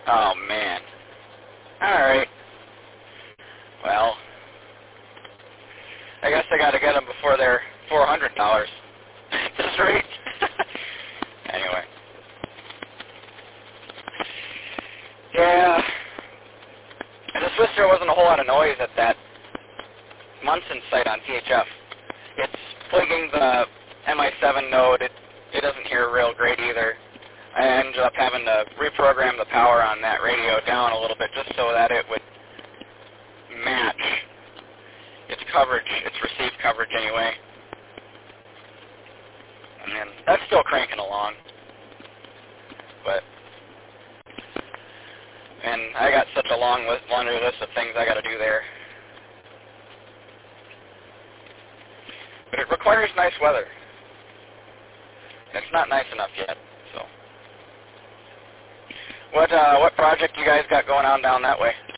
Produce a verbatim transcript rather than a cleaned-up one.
Oh, man. Alright. Well, I guess I got to get them before they're four hundred dollars at this rate. Anyway. Yeah. I just wish there wasn't a whole lot of noise at that Munson site on T H F. It's plaguing the M I seven node. It, it doesn't hear real great either. I ended up having to reprogram the power on that radio down a little bit just so that it would match its coverage, its received coverage anyway. And then that's still cranking along. But, and I got such a long list, laundry list of things I got to do there. But it requires nice weather. It's not nice enough yet, so. What, uh, what project you guys got going on down that way?